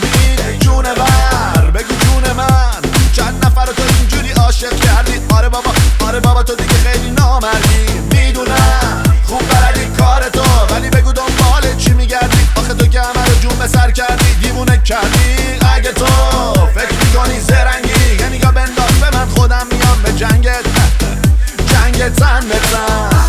کردی جونور بگو جون من چند نفر تو اینجوری عاشق کردی آره بابا تو دیگه خیلی نامردی میدونم خوب بلدی کار تو ولی بگو دنبال چی میگردی آخه تو که همه رو جون به سر کردی دیوونه کردی اگه تو فکر میکنی زرنگی یه نگاه بنداز به من خودم میام به جنگت تن به تن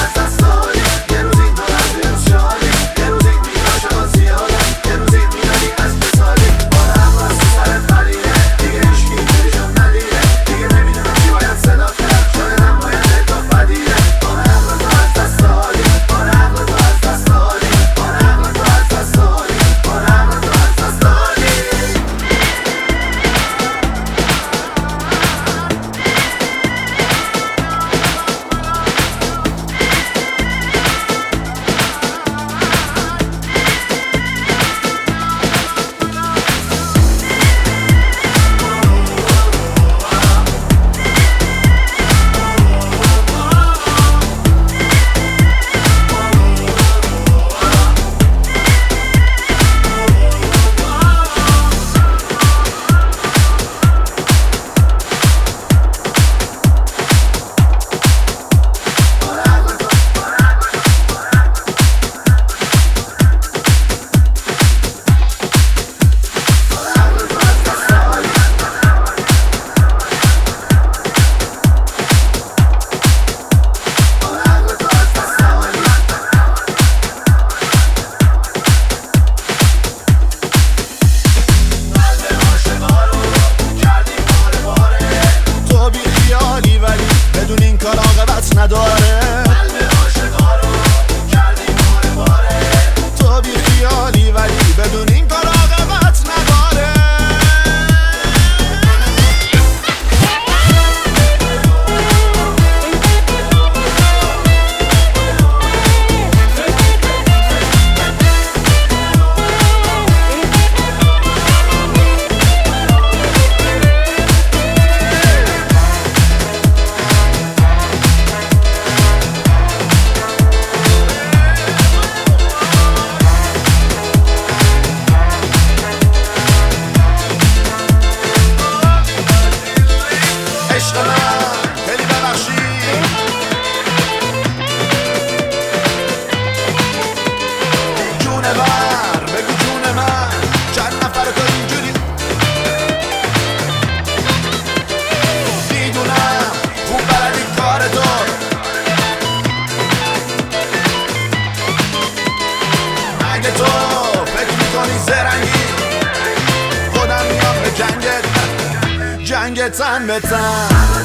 نداره قلب عاشقا رو کردی باره تو بی خیالی ولی بدون این کار عاقبت نداره تو فکر میکنی زرنگی خودم میام به جنگت تن به تن